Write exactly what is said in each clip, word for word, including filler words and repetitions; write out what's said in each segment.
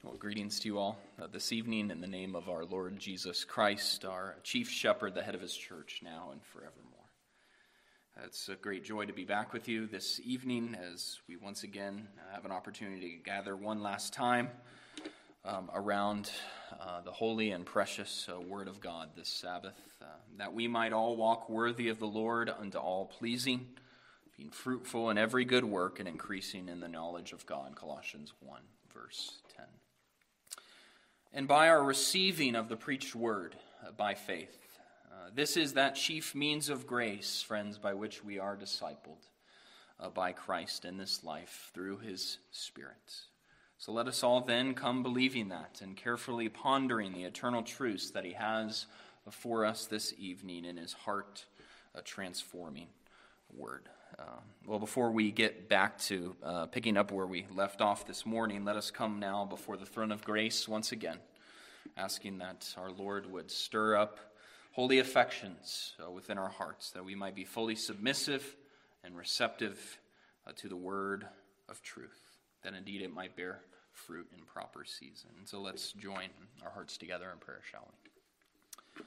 Well, greetings to you all uh, this evening in the name of our Lord Jesus Christ, our chief shepherd, the head of his church, now and forevermore. Uh, it's a great joy to be back with you this evening as we once again have an opportunity to gather one last time um, around uh, the holy and precious uh, Word of God this Sabbath, uh, that we might all walk worthy of the Lord unto all pleasing, being fruitful in every good work and increasing in the knowledge of God, Colossians one, verse ten. And by our receiving of the preached word uh, by faith, uh, this is that chief means of grace, friends, by which we are discipled uh, by Christ in this life through his Spirit. So let us all then come believing that and carefully pondering the eternal truths that he has for us this evening in his heart uh, transforming word. Uh, well, before we get back to uh, picking up where we left off this morning, let us come now before the throne of grace once again, asking that our Lord would stir up holy affections uh, within our hearts, that we might be fully submissive and receptive uh, to the word of truth, that indeed it might bear fruit in proper season. And so let's join our hearts together in prayer, shall we?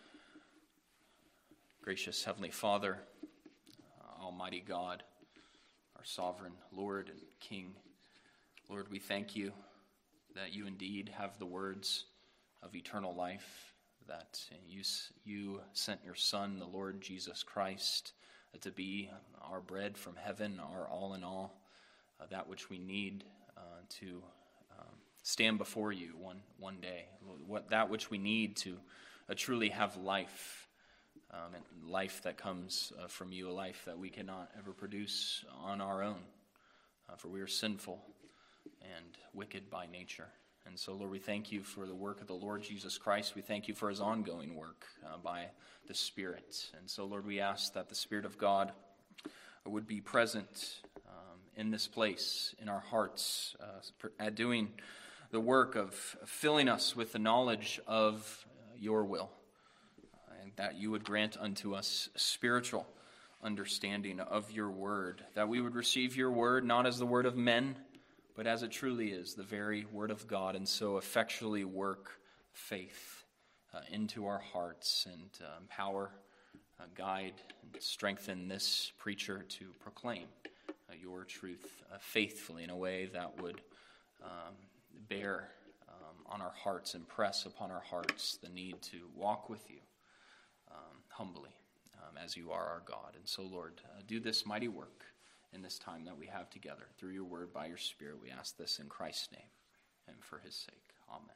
Gracious Heavenly Father, Almighty God, our sovereign Lord and King, Lord, we thank you that you indeed have the words of eternal life, that you, you sent your Son, the Lord Jesus Christ, to be our bread from heaven, our all in all, uh, that which we need uh, to um, stand before you one, one day, what, that which we need to uh, truly have life. Um, and life that comes uh, from you, a life that we cannot ever produce on our own, uh, for we are sinful and wicked by nature. And so, Lord, we thank you for the work of the Lord Jesus Christ. We thank you for his ongoing work uh, by the Spirit. And so, Lord, we ask that the Spirit of God would be present um, in this place, in our hearts, uh, at doing the work of filling us with the knowledge of uh, your will. That you would grant unto us spiritual understanding of your word, that we would receive your word not as the word of men, but as it truly is, the very word of God, and so effectually work faith uh, into our hearts and uh, empower, uh, guide, and strengthen this preacher to proclaim uh, your truth uh, faithfully in a way that would um, bear um, on our hearts, impress upon our hearts the need to walk with you. Um, humbly, um, as you are our God. And so, Lord, uh, do this mighty work in this time that we have together. Through your word, by your Spirit, we ask this in Christ's name and for his sake. Amen.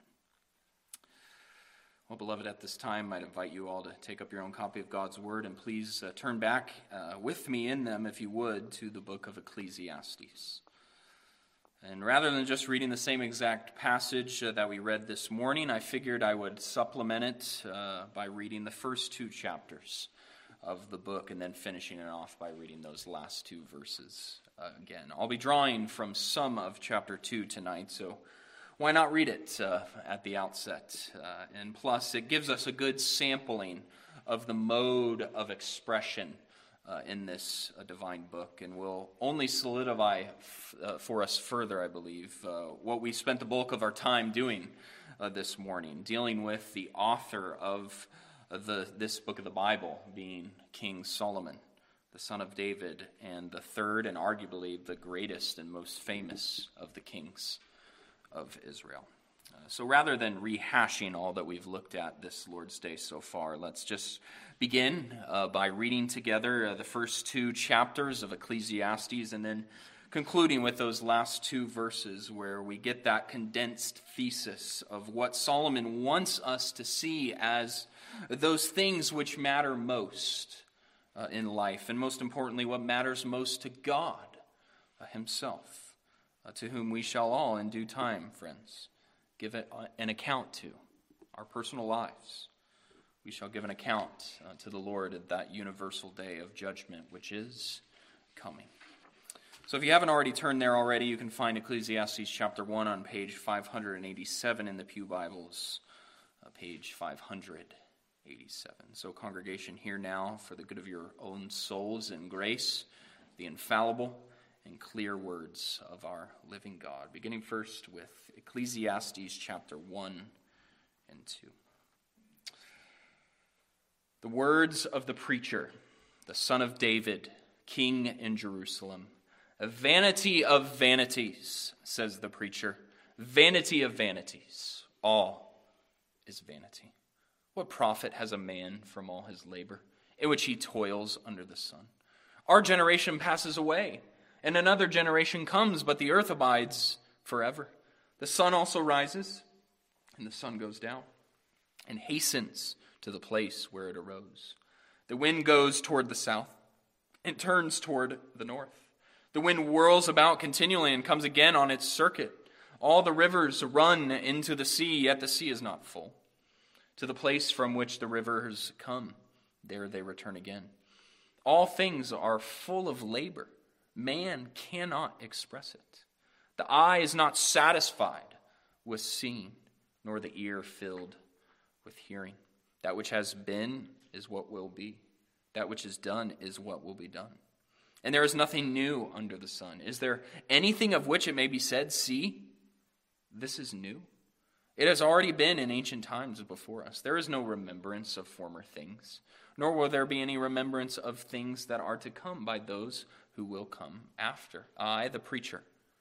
Well, beloved, at this time, I'd invite you all to take up your own copy of God's word, and please uh, turn back uh, with me in them, if you would, to the book of Ecclesiastes. And rather than just reading the same exact passage uh, that we read this morning, I figured I would supplement it uh, by reading the first two chapters of the book and then finishing it off by reading those last two verses uh, again. I'll be drawing from some of chapter two tonight, so why not read it uh, at the outset? Uh, and plus, it gives us a good sampling of the mode of expression Uh, in this uh, divine book, and will only solidify f- uh, for us further, I believe, uh, what we spent the bulk of our time doing uh, this morning, dealing with the author of uh, the this book of the Bible, being King Solomon, the son of David, and the third and arguably the greatest and most famous of the kings of Israel. Uh, so rather than rehashing all that we've looked at this Lord's Day so far, let's just begin uh, by reading together uh, the first two chapters of Ecclesiastes and then concluding with those last two verses where we get that condensed thesis of what Solomon wants us to see as those things which matter most uh, in life, and most importantly, what matters most to God uh, himself, uh, to whom we shall all in due time, friends, give it an account to, our personal lives. We shall give an account uh, to the Lord at that universal day of judgment, which is coming. So if you haven't already turned there already, you can find Ecclesiastes chapter one on page five eighty-seven in the Pew Bibles, uh, page five eighty-seven. So congregation, hear now for the good of your own souls in grace, the infallible and clear words of our living God, beginning first with Ecclesiastes chapter one and two. The words of the preacher, the son of David, king in Jerusalem. A vanity of vanities, says the preacher. Vanity of vanities. All is vanity. What profit has a man from all his labor, in which he toils under the sun? Our generation passes away, and another generation comes, but the earth abides forever. The sun also rises, and the sun goes down, and hastens to the place where it arose. The wind goes toward the south, and turns toward the north. The wind whirls about continually and comes again on its circuit. All the rivers run into the sea, yet the sea is not full. To the place from which the rivers come, there they return again. All things are full of labor. Man cannot express it. The eye is not satisfied with seeing, nor the ear filled with hearing. That which has been is what will be. That which is done is what will be done. And there is nothing new under the sun. Is there anything of which it may be said, see, this is new? It has already been in ancient times before us. There is no remembrance of former things, nor will there be any remembrance of things that are to come by those who will come after. I, the preacher,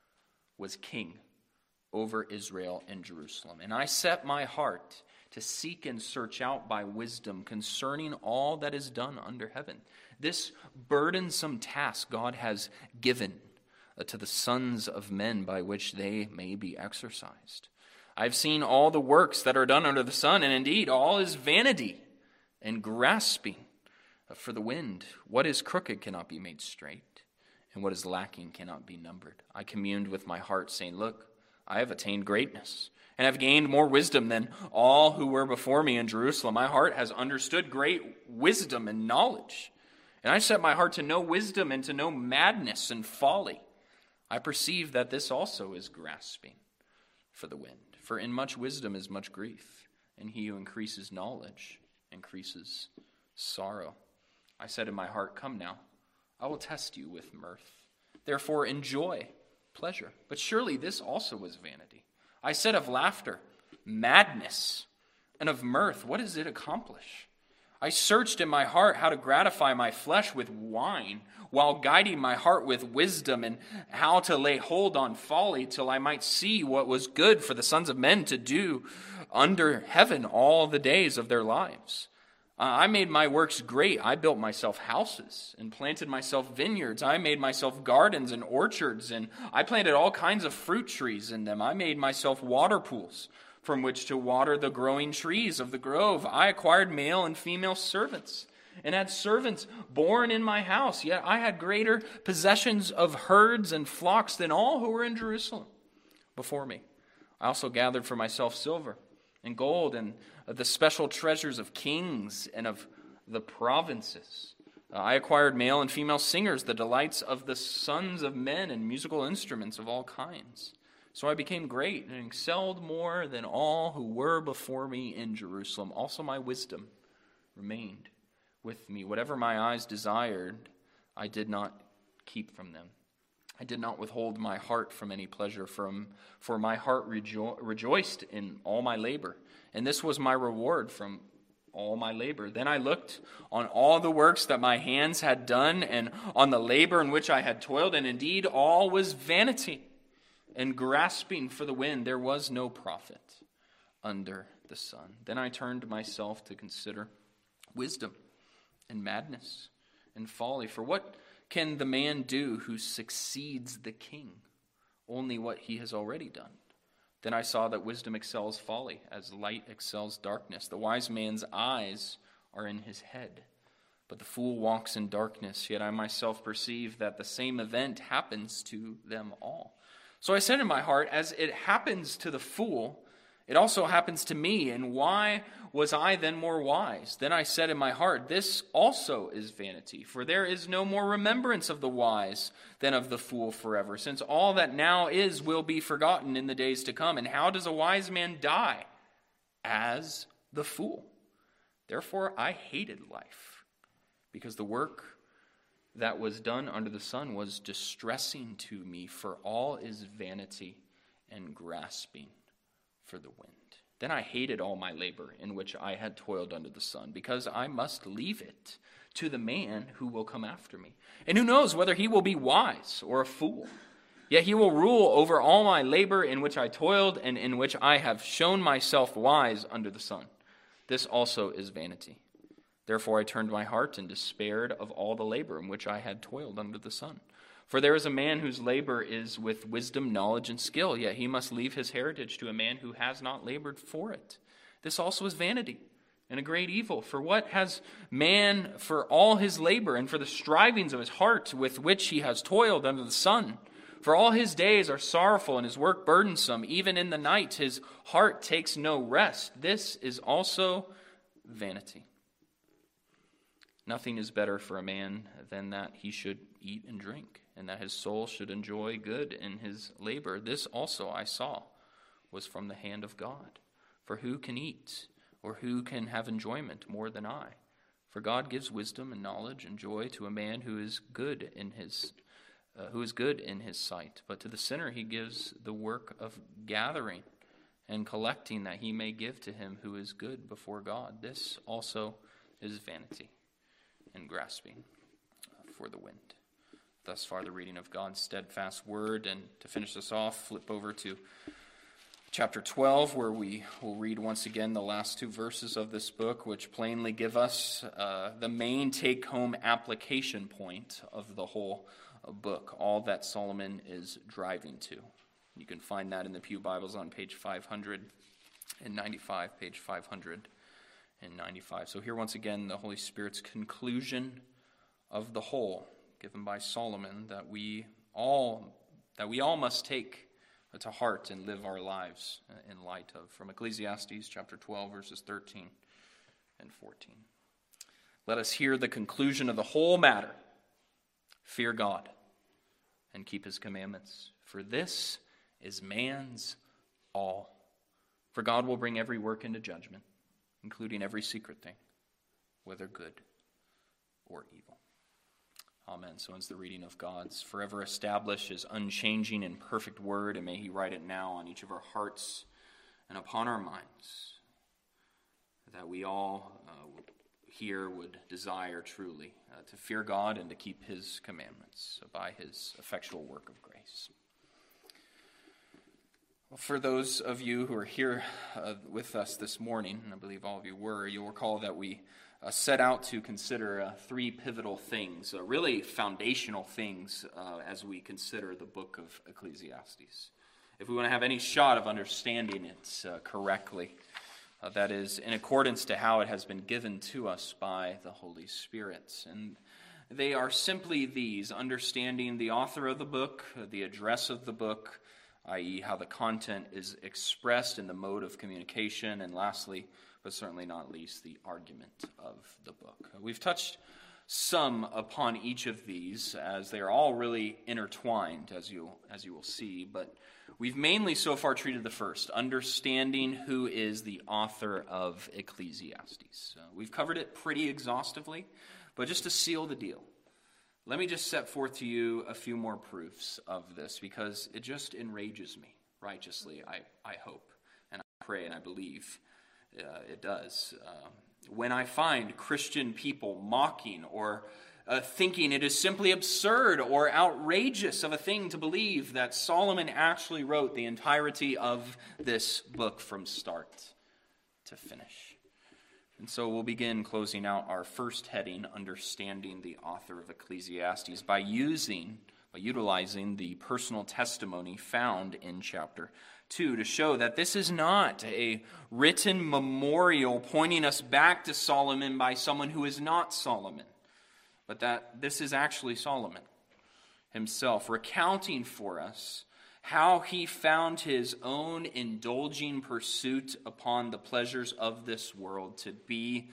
was king over Israel and Jerusalem, and I set my heart to seek and search out by wisdom concerning all that is done under heaven. This burdensome task God has given to the sons of men by which they may be exercised. I've seen all the works that are done under the sun, and indeed all is vanity and grasping for the wind. What is crooked cannot be made straight, and what is lacking cannot be numbered. I communed with my heart, saying, look, I have attained greatness, and have gained more wisdom than all who were before me in Jerusalem. My heart has understood great wisdom and knowledge, and I set my heart to know wisdom and to know madness and folly. I perceive that this also is grasping for the wind. For in much wisdom is much grief, and he who increases knowledge increases sorrow. I said in my heart, come now, I will test you with mirth. Therefore enjoy pleasure. But surely this also was vanity. I said of laughter, madness, and of mirth, what does it accomplish? I searched in my heart how to gratify my flesh with wine, while guiding my heart with wisdom, and how to lay hold on folly, till I might see what was good for the sons of men to do under heaven all the days of their lives. Uh, I made my works great. I built myself houses and planted myself vineyards. I made myself gardens and orchards, and I planted all kinds of fruit trees in them. I made myself water pools from which to water the growing trees of the grove. I acquired male and female servants, and had servants born in my house. Yet I had greater possessions of herds and flocks than all who were in Jerusalem before me. I also gathered for myself silver and gold, and the special treasures of kings and of the provinces. Uh, I acquired male and female singers, the delights of the sons of men, and musical instruments of all kinds. So I became great and excelled more than all who were before me in Jerusalem. Also my wisdom remained with me. Whatever my eyes desired, I did not keep from them. I did not withhold my heart from any pleasure, from, for my heart rejo- rejoiced in all my labor. And this was my reward from all my labor. Then I looked on all the works that my hands had done, and on the labor in which I had toiled, and indeed all was vanity and grasping for the wind. There was no profit under the sun. Then I turned myself to consider wisdom and madness and folly. For what can the man do who succeeds the king? Only what he has already done. Then I saw that wisdom excels folly, as light excels darkness. The wise man's eyes are in his head, but the fool walks in darkness. Yet I myself perceive that the same event happens to them all. So I said in my heart, as it happens to the fool, it also happens to me. And why was I then more wise? Then I said in my heart, this also is vanity, for there is no more remembrance of the wise than of the fool forever, since all that now is will be forgotten in the days to come. And how does a wise man die? As the fool. Therefore I hated life, because the work that was done under the sun was distressing to me, for all is vanity and grasping for the wind. Then I hated all my labor in which I had toiled under the sun, because I must leave it to the man who will come after me. And who knows whether he will be wise or a fool? Yet he will rule over all my labor in which I toiled, and in which I have shown myself wise under the sun. This also is vanity. Therefore I turned my heart and despaired of all the labor in which I had toiled under the sun. For there is a man whose labor is with wisdom, knowledge, and skill, yet he must leave his heritage to a man who has not labored for it. This also is vanity and a great evil. For what has man for all his labor and for the strivings of his heart with which he has toiled under the sun? For all his days are sorrowful and his work burdensome. Even in the night his heart takes no rest. This is also vanity. Nothing is better for a man than that he should eat and drink, and that his soul should enjoy good in his labor. This also I saw was from the hand of God. For who can eat, or who can have enjoyment more than I? For God gives wisdom and knowledge and joy to a man who is good in his uh, who is good in his sight. But to the sinner he gives the work of gathering and collecting, that he may give to him who is good before God. This also is vanity and grasping for the wind. Thus far the reading of God's steadfast word. And to finish this off, flip over to chapter twelve, where we will read once again the last two verses of this book, which plainly give us uh, the main take-home application point of the whole book, all that Solomon is driving to. You can find that in the Pew Bibles on page five hundred ninety-five, page five hundred ninety-five. So here once again the Holy Spirit's conclusion of the whole given by Solomon, that we all that we all must take to heart and live our lives in light of, from Ecclesiastes chapter twelve, verses thirteen and fourteen. Let us hear the conclusion of the whole matter. Fear God and keep his commandments, for this is man's all. For God will bring every work into judgment, including every secret thing, whether good or evil. Amen. So ends the reading of God's forever established, his unchanging and perfect word, and may he write it now on each of our hearts and upon our minds, that we all uh, here would desire truly uh, to fear God and to keep his commandments by his effectual work of grace. Well, for those of you who are here uh, with us this morning, and I believe all of you were, you'll recall that we uh, set out to consider uh, three pivotal things, uh, really foundational things, uh, as we consider the book of Ecclesiastes. If we want to have any shot of understanding it uh, correctly, uh, that is, in accordance to how it has been given to us by the Holy Spirit. And they are simply these: understanding the author of the book, the address of the book, that is how the content is expressed in the mode of communication, and lastly, but certainly not least, the argument of the book. We've touched some upon each of these, as they are all really intertwined, as you as you will see, but we've mainly so far treated the first, understanding who is the author of Ecclesiastes. Uh, we've covered it pretty exhaustively, but just to seal the deal, let me just set forth to you a few more proofs of this, because it just enrages me righteously, I, I hope, and I pray and I believe uh, it does. Um, when I find Christian people mocking or uh, thinking it is simply absurd or outrageous of a thing to believe that Solomon actually wrote the entirety of this book from start to finish. And so we'll begin closing out our first heading, understanding the author of Ecclesiastes, by using, by utilizing the personal testimony found in chapter two to show that this is not a written memorial pointing us back to Solomon by someone who is not Solomon, but that this is actually Solomon himself recounting for us how he found his own indulging pursuit upon the pleasures of this world to be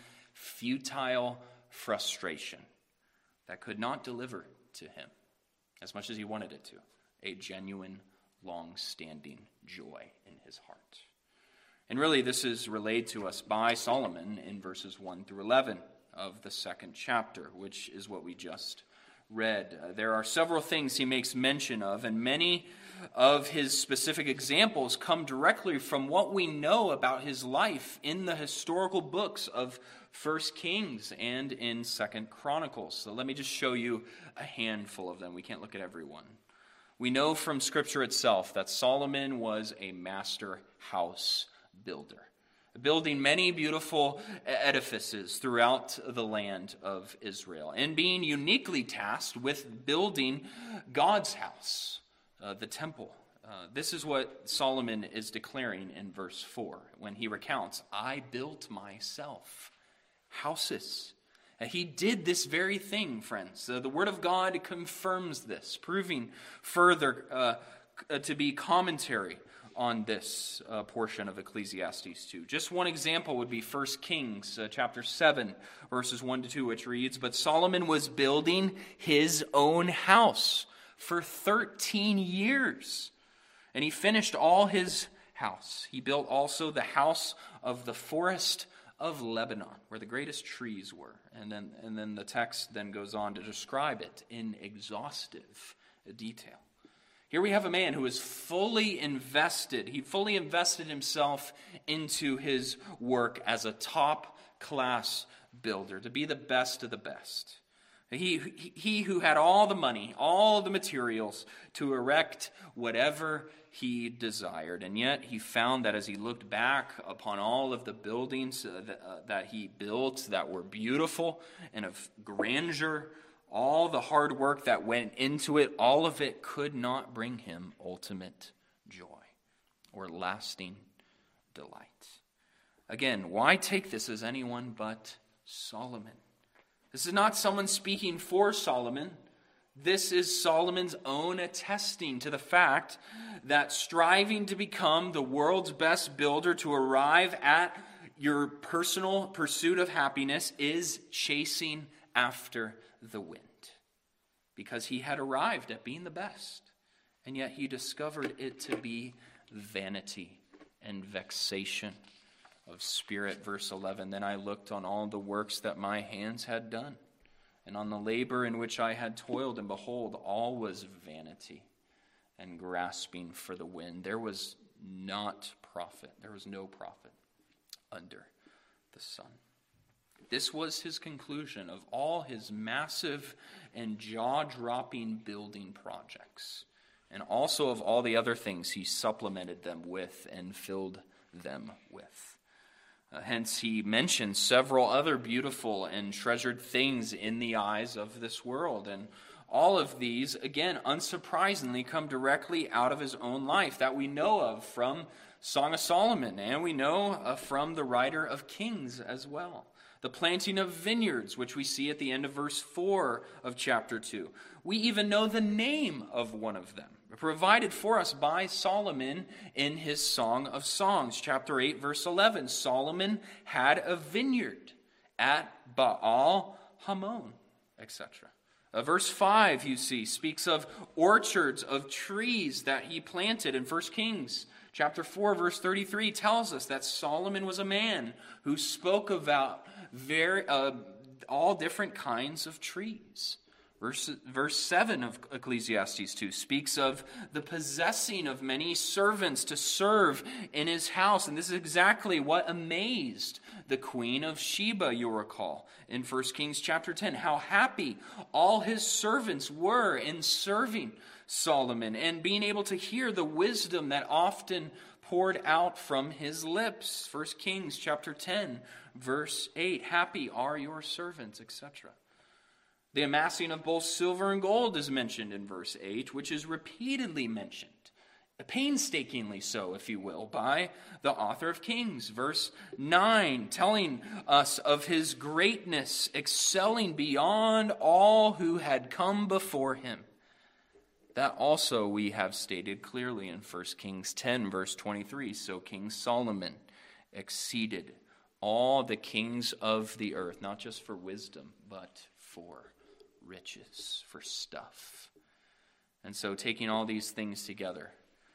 futile frustration that could not deliver to him, as much as he wanted it to, a genuine, long-standing joy in his heart. And really, this is relayed to us by Solomon in verses one through eleven of the second chapter, which is what we just read. Uh, there are several things he makes mention of, and many of his specific examples come directly from what we know about his life in the historical books of First Kings and in Second Chronicles. So let me just show you a handful of them. We can't look at every one. We know from Scripture itself that Solomon was a master house builder, building many beautiful edifices throughout the land of Israel, and being uniquely tasked with building God's house, uh, the temple. Uh, this is what Solomon is declaring in verse four when he recounts, "I built myself houses." And he did this very thing, friends. Uh, the Word of God confirms this, proving further uh, to be commentary on this uh, portion of Ecclesiastes two. Just one example would be First Kings uh, chapter seven, verses one to two, which reads, "But Solomon was building his own house for thirteen years, and he finished all his house. He built also the house of the forest of Lebanon, where the greatest trees were." And then, and then the text then goes on to describe it in exhaustive detail. Here we have a man who is fully invested. He fully invested himself into his work as a top-class builder, to be the best of the best. He, he who had all the money, all the materials to erect whatever he desired. And yet he found that as he looked back upon all of the buildings that, uh, that he built that were beautiful and of grandeur, all the hard work that went into it, all of it could not bring him ultimate joy or lasting delight. Again, why take this as anyone but Solomon? This is not someone speaking for Solomon. This is Solomon's own attesting to the fact that striving to become the world's best builder, to arrive at your personal pursuit of happiness, is chasing after the wind. Because he had arrived at being the best, and yet he discovered it to be vanity and vexation of spirit. Verse eleven, "Then I looked on all the works that my hands had done, and on the labor in which I had toiled, and behold, all was vanity and grasping for the wind." There was not profit. There was no profit under the sun. This was his conclusion of all his massive and jaw-dropping building projects, and also of all the other things he supplemented them with and filled them with. Uh, hence, he mentions several other beautiful and treasured things in the eyes of this world. And all of these, again, unsurprisingly, come directly out of his own life that we know of from Song of Solomon, and we know uh, from the writer of Kings as well. The planting of vineyards, which we see at the end of verse four of chapter two. We even know the name of one of them, provided for us by Solomon in his Song of Songs. Chapter eight, verse eleven, Solomon had a vineyard at Baal Hamon, et cetera. Uh, verse five, you see, speaks of orchards of trees that he planted in First Kings. Chapter four, verse thirty-three tells us that Solomon was a man who spoke about very uh, all different kinds of trees. Verse, verse seven of Ecclesiastes two speaks of the possessing of many servants to serve in his house. And this is exactly what amazed the queen of Sheba, you'll recall, in First Kings chapter ten. How happy all his servants were in serving Solomon and being able to hear the wisdom that often poured out from his lips. First Kings chapter ten, verse eight. Happy are your servants, et cetera. The amassing of both silver and gold is mentioned in verse eight, which is repeatedly mentioned, painstakingly so, if you will, by the author of Kings. Verse nine, telling us of his greatness, excelling beyond all who had come before him. That also we have stated clearly in First Kings ten, verse twenty-three. So King Solomon exceeded all the kings of the earth, not just for wisdom, but for riches, for stuff. And so taking all these things together,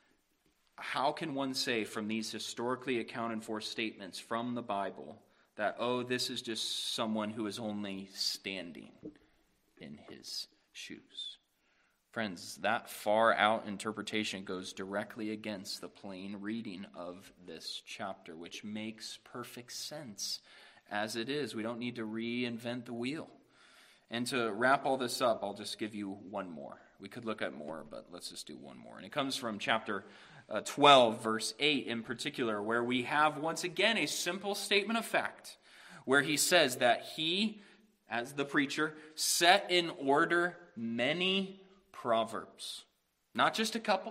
how can one say from these historically accounted for statements from the Bible that, oh, this is just someone who is only standing in his shoes. Friends, that far out interpretation goes directly against the plain reading of this chapter, which makes perfect sense as it is. We don't need to reinvent the wheel. And to wrap all this up, I'll just give you one more. We could look at more, but let's just do one more. And it comes from chapter uh, twelve, verse eight in particular, where we have once again a simple statement of fact, where he says that he, as the preacher, set in order many proverbs. Not just a couple,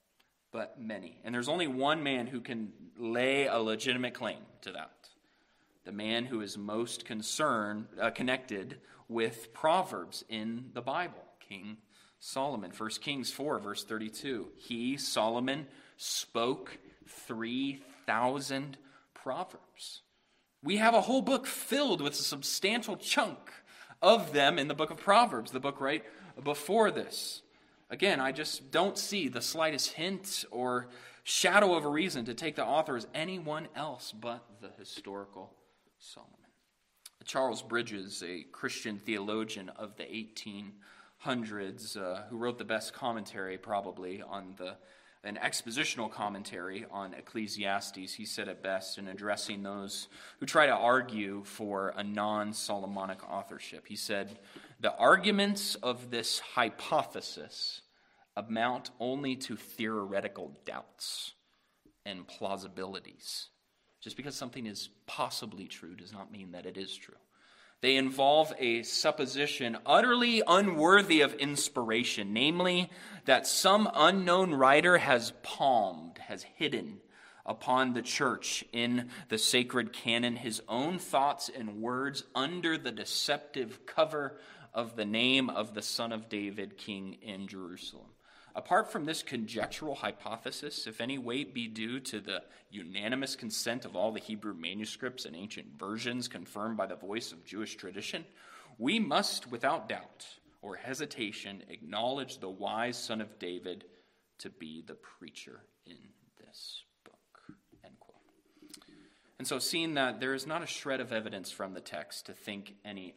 but many. And there's only one man who can lay a legitimate claim to that. The man who is most concerned, uh, connected with Proverbs in the Bible, King Solomon. First Kings four, verse thirty-two. He, Solomon, spoke three thousand proverbs. We have a whole book filled with a substantial chunk of them in the book of Proverbs, the book right before this. Again, I just don't see the slightest hint or shadow of a reason to take the author as anyone else but the historical Solomon. Charles Bridges, a Christian theologian of the eighteen hundreds, uh, who wrote the best commentary probably on the an expositional commentary on Ecclesiastes, he said it best in addressing those who try to argue for a non-Solomonic authorship. He said, "The arguments of this hypothesis amount only to theoretical doubts and plausibilities. Just because something is possibly true does not mean that it is true. They involve a supposition utterly unworthy of inspiration, namely that some unknown writer has palmed, has hidden upon the church in the sacred canon his own thoughts and words under the deceptive cover of the name of the Son of David, King in Jerusalem. Apart from this conjectural hypothesis, if any weight be due to the unanimous consent of all the Hebrew manuscripts and ancient versions confirmed by the voice of Jewish tradition, we must without doubt or hesitation acknowledge the wise Son of David to be the preacher in this book." End quote. And so seeing that there is not a shred of evidence from the text to think any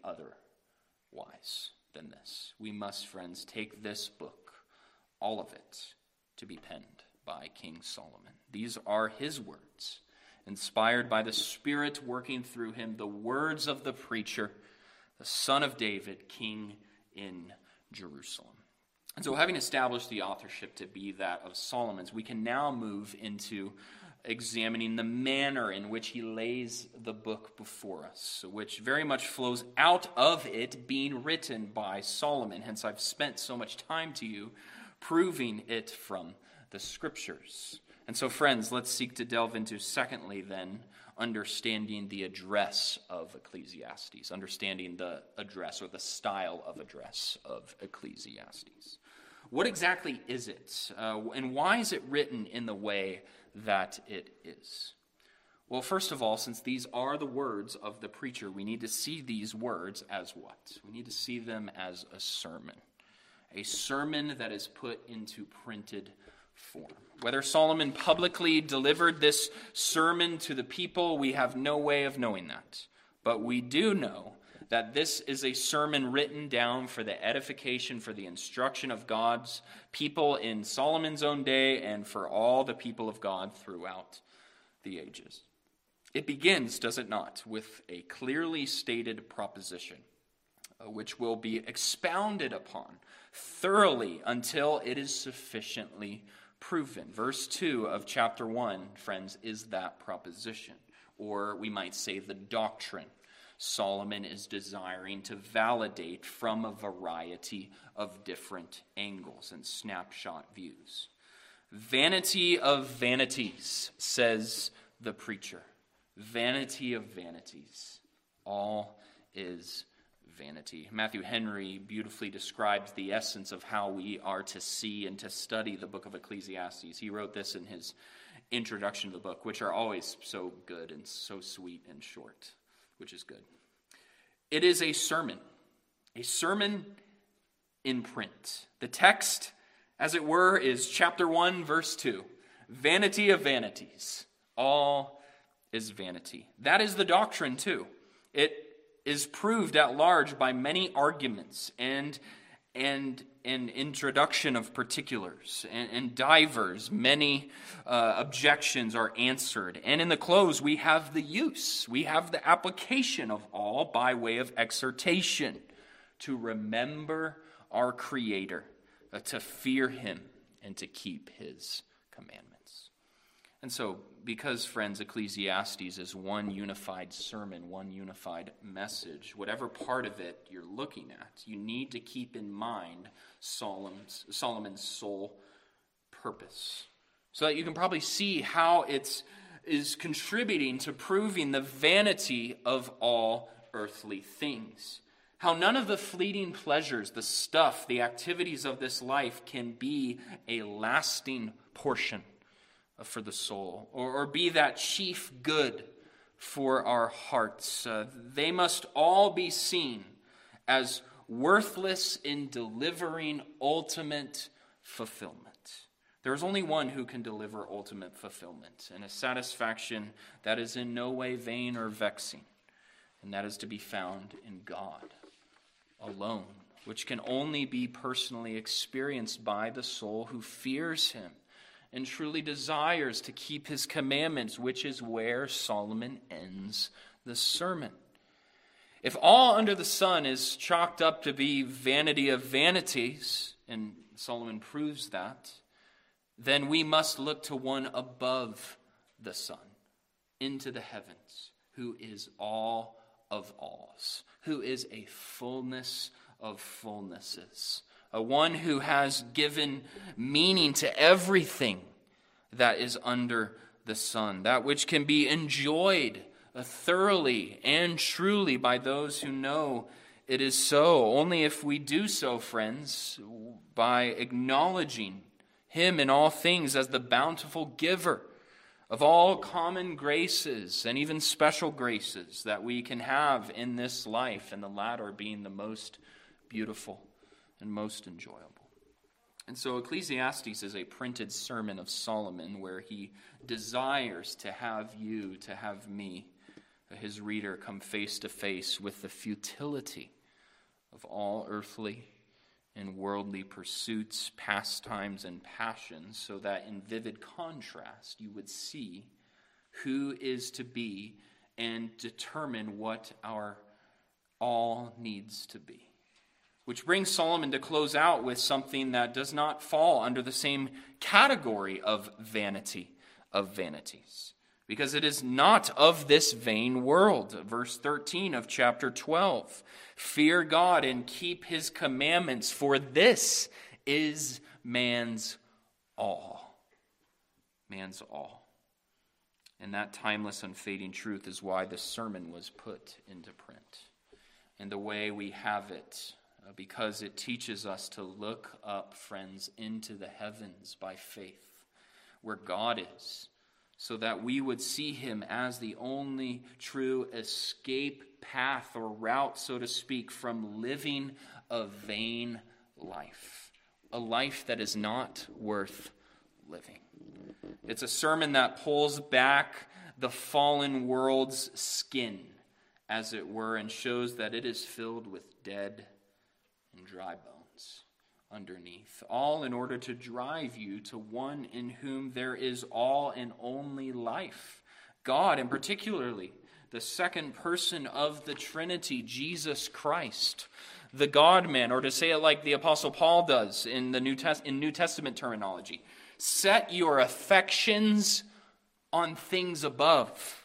otherwise than this, we must, friends, take this book, all of it, to be penned by King Solomon. These are his words, inspired by the Spirit working through him, the words of the preacher, the Son of David, King in Jerusalem. And so having established the authorship to be that of Solomon's, we can now move into examining the manner in which he lays the book before us, which very much flows out of it being written by Solomon. Hence, I've spent so much time to you proving it from the Scriptures. And so, friends, let's seek to delve into, secondly, then, understanding the address of Ecclesiastes, understanding the address or the style of address of Ecclesiastes. What exactly is it, uh, and why is it written in the way that it is? Well, first of all, since these are the words of the preacher, we need to see these words as what? We need to see them as a sermon. A sermon that is put into printed form. Whether Solomon publicly delivered this sermon to the people, we have no way of knowing that. But we do know that this is a sermon written down for the edification, for the instruction of God's people in Solomon's own day and for all the people of God throughout the ages. It begins, does it not, with a clearly stated proposition, which will be expounded upon thoroughly until it is sufficiently proven. Verse two of chapter one, friends, is that proposition, or we might say the doctrine Solomon is desiring to validate from a variety of different angles and snapshot views. Vanity of vanities, says the preacher. Vanity of vanities. All is vanity. Matthew Henry beautifully describes the essence of how we are to see and to study the book of Ecclesiastes. He wrote this in his introduction to the book, which are always so good and so sweet and short, which is good. It is a sermon, a sermon in print. The text, as it were, is chapter one, verse two. Vanity of vanities. All is vanity. That is the doctrine, too. It is proved at large by many arguments, and and an introduction of particulars, and, and divers, many uh, objections are answered. And in the close, we have the use, we have the application of all by way of exhortation to remember our Creator, uh, to fear Him, and to keep His commandments. And so, because, friends, Ecclesiastes is one unified sermon, one unified message, whatever part of it you're looking at, you need to keep in mind Solomon's, Solomon's sole purpose, so that you can probably see how it is contributing to proving the vanity of all earthly things. How none of the fleeting pleasures, the stuff, the activities of this life can be a lasting portion for the soul, or, or be that chief good for our hearts. Uh, they must all be seen as worthless in delivering ultimate fulfillment. There is only one who can deliver ultimate fulfillment, and a satisfaction that is in no way vain or vexing, and that is to be found in God alone, which can only be personally experienced by the soul who fears Him and truly desires to keep His commandments, which is where Solomon ends the sermon. If all under the sun is chalked up to be vanity of vanities, and Solomon proves that, then we must look to one above the sun, into the heavens, who is all of alls, who is a fullness of fullnesses, a one who has given meaning to everything that is under the sun, that which can be enjoyed thoroughly and truly by those who know it is so. Only if we do so, friends, by acknowledging Him in all things as the bountiful giver of all common graces and even special graces that we can have in this life, and the latter being the most beautiful and most enjoyable. And so Ecclesiastes is a printed sermon of Solomon where he desires to have you, to have me, his reader, come face to face with the futility of all earthly and worldly pursuits, pastimes, and passions, so that in vivid contrast you would see who is to be and determine what our all needs to be. Which brings Solomon to close out with something that does not fall under the same category of vanity of vanities, because it is not of this vain world. Verse thirteen of chapter twelve, fear God and keep His commandments, for this is man's all. Man's all. And that timeless, unfading truth is why the sermon was put into print. And the way we have it, because it teaches us to look up, friends, into the heavens by faith, where God is, so that we would see Him as the only true escape path or route, so to speak, from living a vain life, a life that is not worth living. It's a sermon that pulls back the fallen world's skin, as it were, and shows that it is filled with dead and dry bones underneath, all in order to drive you to one in whom there is all and only life, God, and particularly the second person of the Trinity, Jesus Christ, the God-man, or to say it like the Apostle Paul does in the New Test- in New Testament terminology, set your affections on things above,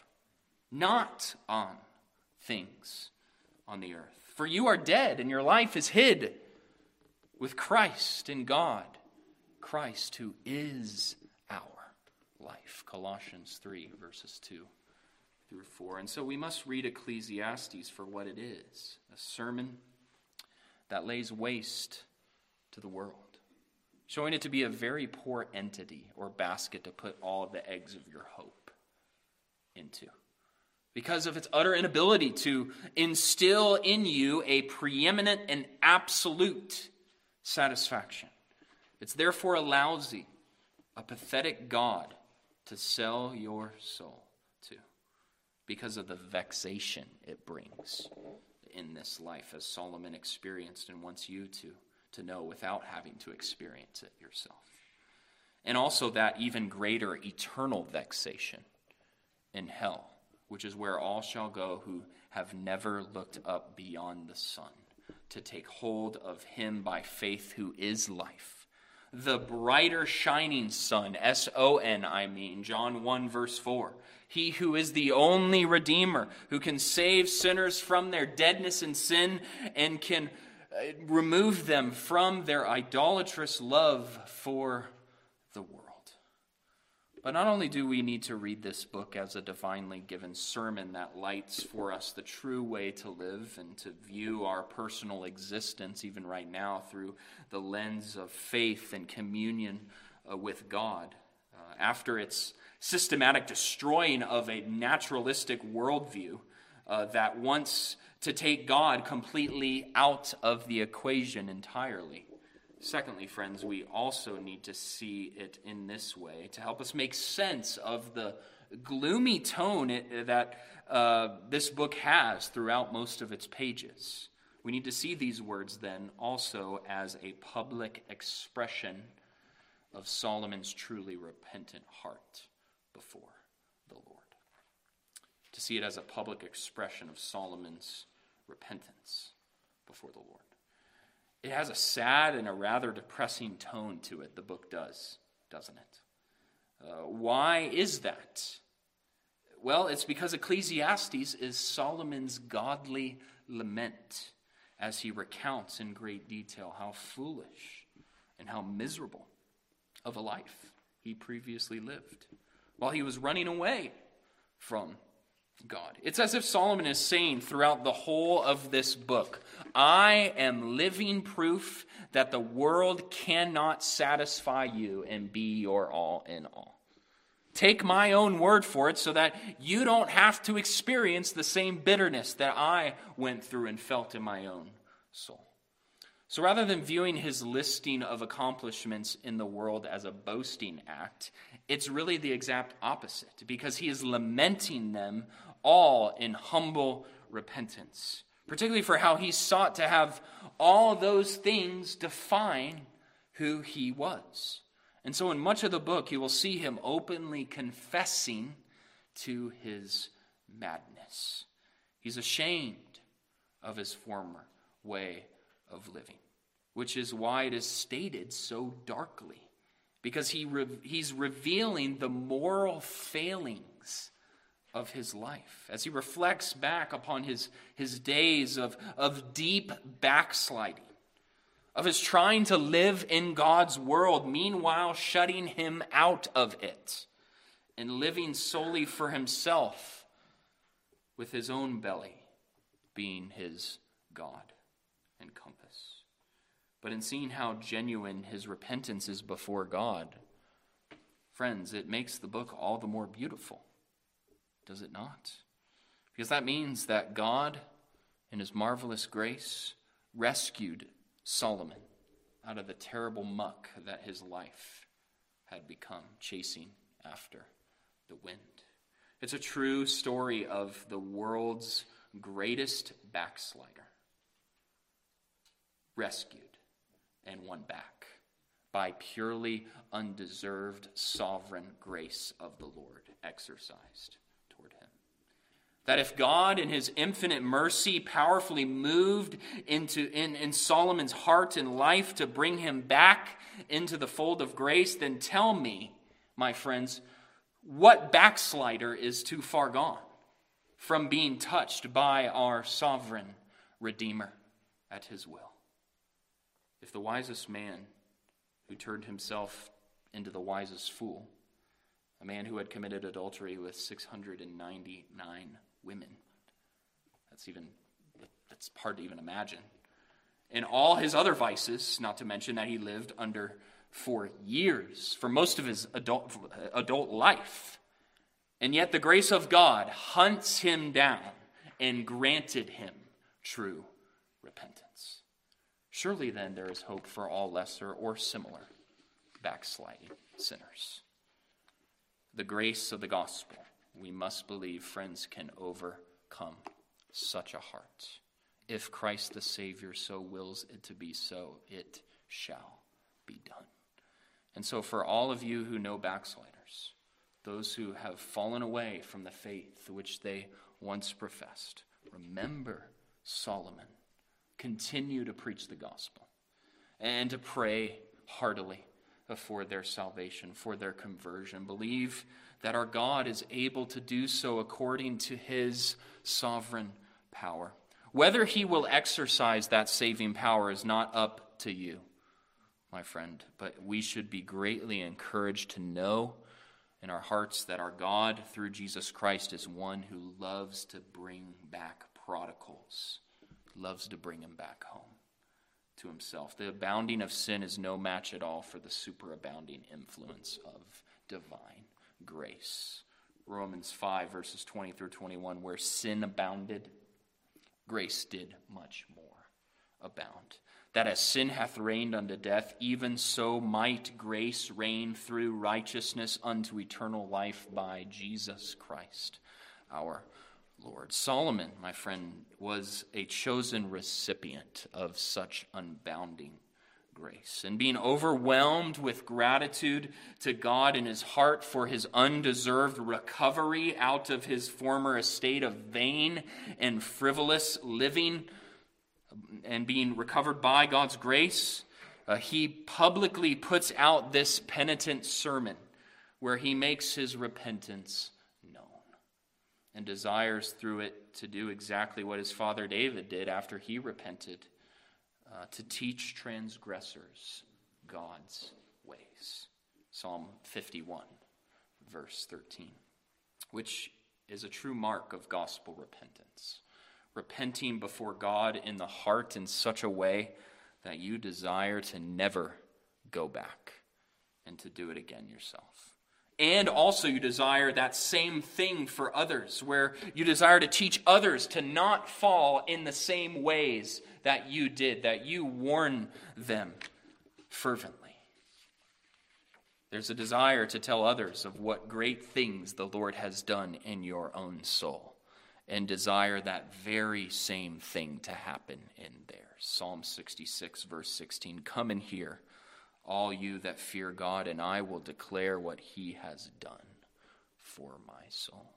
not on things on the earth. For you are dead, and your life is hid with Christ in God, Christ who is our life. Colossians three, verses two through four. And so we must read Ecclesiastes for what it is, a sermon that lays waste to the world, showing it to be a very poor entity or basket to put all of the eggs of your hope into, because of its utter inability to instill in you a preeminent and absolute satisfaction. It's therefore a lousy, a pathetic God to sell your soul to, because of the vexation it brings in this life, as Solomon experienced and wants you to to know without having to experience it yourself. And also that even greater eternal vexation in hell, which is where all shall go who have never looked up beyond the sun to take hold of him by faith who is life. The brighter shining sun, S O N I mean, John one verse four. He who is the only Redeemer, who can save sinners from their deadness and sin and can remove them from their idolatrous love for the world. But not only do we need to read this book as a divinely given sermon that lights for us the true way to live and to view our personal existence even right now through the lens of faith and communion uh, with God. Uh, after its systematic destroying of a naturalistic worldview uh, that wants to take God completely out of the equation entirely. Secondly, friends, we also need to see it in this way to help us make sense of the gloomy tone it, that uh, this book has throughout most of its pages. We need to see these words then also as a public expression of Solomon's truly repentant heart before the Lord. To see it as a public expression of Solomon's repentance before the Lord. It has a sad and a rather depressing tone to it, the book does, doesn't it? Uh, why is that? Well, it's because Ecclesiastes is Solomon's godly lament as he recounts in great detail how foolish and how miserable of a life he previously lived while he was running away from God. It's as if Solomon is saying throughout the whole of this book, I am living proof that the world cannot satisfy you and be your all in all. Take my own word for it so that you don't have to experience the same bitterness that I went through and felt in my own soul. So rather than viewing his listing of accomplishments in the world as a boasting act, it's really the exact opposite, because he is lamenting them all in humble repentance, particularly for how he sought to have all those things define who he was. And so in much of the book, you will see him openly confessing to his madness. He's ashamed of his former way of living, which is why it is stated so darkly, because he re- he's revealing the moral failings of his life as he reflects back upon his, his days of, of deep backsliding, of his trying to live in God's world, meanwhile shutting him out of it and living solely for himself, with his own belly being his God and compass. But in seeing how genuine his repentance is before God, friends, it makes the book all the more beautiful, does it not? Because that means that God, in his marvelous grace, rescued Solomon out of the terrible muck that his life had become, chasing after the wind. It's a true story of the world's greatest backslider, rescued and won back by purely undeserved sovereign grace of the Lord exercised toward him. That if God in his infinite mercy powerfully moved into in, in Solomon's heart and life to bring him back into the fold of grace, then tell me, my friends, what backslider is too far gone from being touched by our sovereign Redeemer at his will? If the wisest man who turned himself into the wisest fool, a man who had committed adultery with six hundred ninety-nine women, that's even that's hard to even imagine, and all his other vices, not to mention that he lived under for years, for most of his adult, adult life. And yet the grace of God hunts him down and granted him true repentance. Surely then there is hope for all lesser or similar backsliding sinners. The grace of the gospel, we must believe, friends, can overcome such a heart if Christ the Savior so wills it to be so, it shall be done. And so for all of you who know backsliders, those who have fallen away from the faith which they once professed, remember Solomon. Continue to preach the gospel and to pray heartily for their salvation, for their conversion. Believe that our God is able to do so according to his sovereign power. Whether he will exercise that saving power is not up to you, my friend, but we should be greatly encouraged to know in our hearts that our God, through Jesus Christ, is one who loves to bring back prodigals, loves to bring them back home to himself. The abounding of sin is no match at all for the superabounding influence of divine grace. Romans five, verses twenty through twenty-one, where sin abounded, grace did much more abound. That as sin hath reigned unto death, even so might grace reign through righteousness unto eternal life by Jesus Christ our Lord. Solomon, my friend, was a chosen recipient of such unbounding grace. And being overwhelmed with gratitude to God in his heart for his undeserved recovery out of his former estate of vain and frivolous living, and being recovered by God's grace, uh, he publicly puts out this penitent sermon where he makes his repentance known and desires through it to do exactly what his father David did after he repented, uh, to teach transgressors God's ways. Psalm fifty-one, verse thirteen, which is a true mark of gospel repentance. Repenting before God in the heart in such a way that you desire to never go back and to do it again yourself. And also you desire that same thing for others, where you desire to teach others to not fall in the same ways that you did, that you warn them fervently. There's a desire to tell others of what great things the Lord has done in your own soul, and desire that very same thing to happen in theirs. Psalm sixty-six, verse sixteen, come and hear, all you that fear God, and I will declare what he has done for my soul.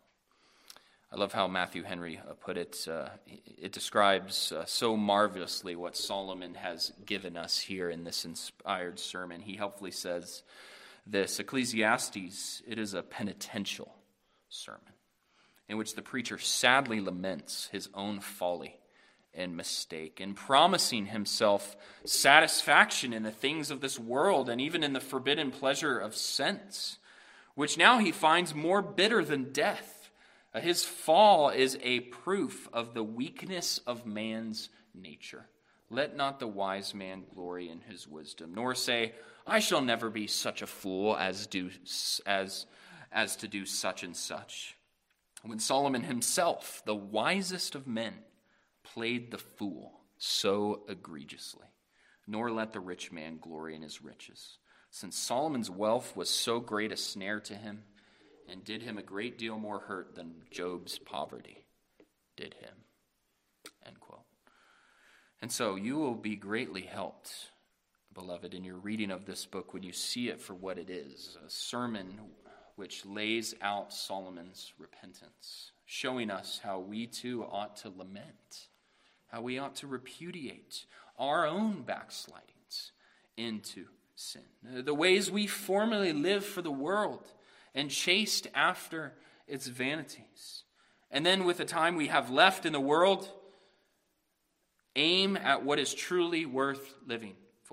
I love how Matthew Henry uh, put it. Uh, it describes uh, so marvelously what Solomon has given us here in this inspired sermon. He helpfully says this, Ecclesiastes, it is a penitential sermon, in which the preacher sadly laments his own folly and mistake, and promising himself satisfaction in the things of this world and even in the forbidden pleasure of sense, which now he finds more bitter than death. Uh, his fall is a proof of the weakness of man's nature. Let not the wise man glory in his wisdom, nor say, I shall never be such a fool as do as as to do such and such. When Solomon himself, the wisest of men, played the fool so egregiously, nor let the rich man glory in his riches, since Solomon's wealth was so great a snare to him, and did him a great deal more hurt than Job's poverty did him. End quote. And so you will be greatly helped, beloved, in your reading of this book when you see it for what it is, a sermon which lays out Solomon's repentance, showing us how we too ought to lament, how we ought to repudiate our own backslidings into sin, the ways we formerly lived for the world and chased after its vanities. And then with the time we have left in the world, aim at what is truly worth living for,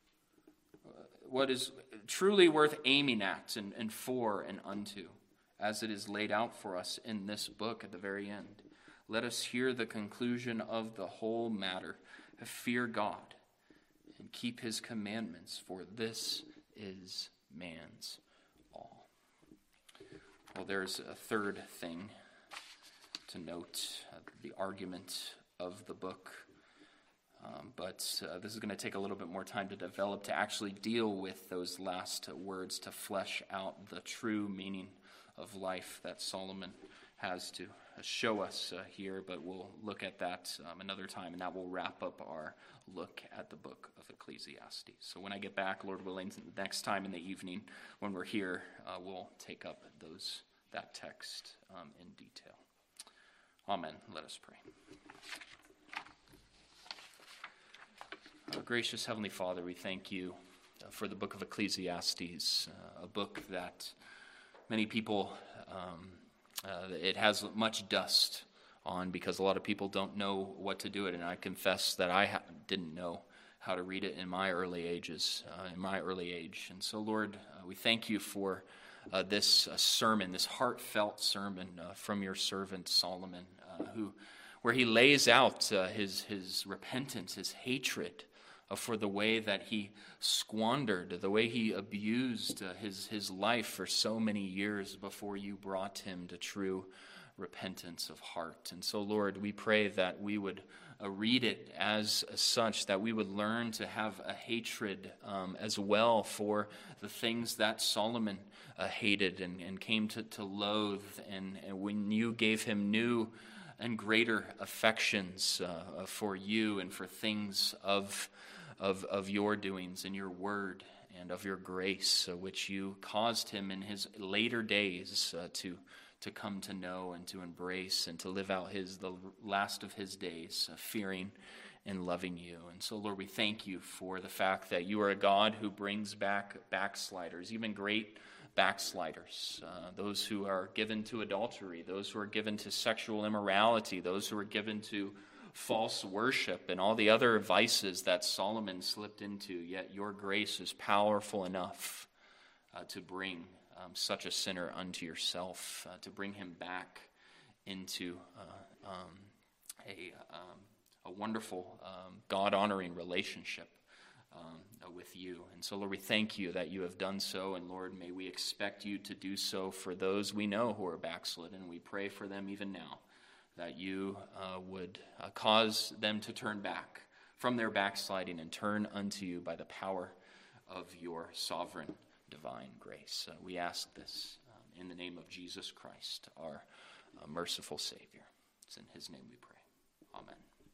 what is truly worth aiming at and, and for and unto, as it is laid out for us in this book at the very end. Let us hear the conclusion of the whole matter. Fear God and keep his commandments, for this is man's all. Well, there's a third thing to note, uh, the argument of the book. Um, but uh, this is going to take a little bit more time to develop, to actually deal with those last words, to flesh out the true meaning of life that Solomon has to show us uh, here, but we'll look at that um, another time, and that will wrap up our look at the book of Ecclesiastes. So when I get back, Lord willing, the next time in the evening when we're here, uh, we'll take up those that text um, in detail. Amen. Let us pray. Uh, gracious Heavenly Father, we thank you uh, for the book of Ecclesiastes, uh, a book that many people, um, uh, it has much dust on because a lot of people don't know what to do it, and I confess that I ha- didn't know how to read it in my early ages, uh, in my early age. And so, Lord, uh, we thank you for uh, this uh, sermon, this heartfelt sermon uh, from your servant Solomon, uh, who, where he lays out uh, his his repentance, his hatred uh, for the way that he squandered, the way he abused uh, his his life for so many years before you brought him to true repentance of heart. And so, Lord, we pray that we would uh, read it as such, that we would learn to have a hatred um, as well for the things that Solomon uh, hated and, and came to, to loathe. And, and when you gave him new and greater affections uh, for you and for things of, of, of your doings and your word and of your grace, uh, which you caused him in his later days uh, to to come to know and to embrace and to live out his the last of his days, uh, fearing and loving you. And so, Lord, we thank you for the fact that you are a God who brings back backsliders, even great backsliders, uh, those who are given to adultery, those who are given to sexual immorality, those who are given to false worship and all the other vices that Solomon slipped into. Yet your grace is powerful enough uh, to bring Um, such a sinner unto yourself, uh, to bring him back into uh, um, a, um, a wonderful, um, God-honoring relationship um, uh, with you. And so, Lord, we thank you that you have done so, and Lord, may we expect you to do so for those we know who are backslidden. We pray for them even now, that you uh, would uh, cause them to turn back from their backsliding and turn unto you by the power of your sovereign divine grace. Uh, we ask this um, in the name of Jesus Christ, our uh, merciful Savior. It's in his name we pray. Amen.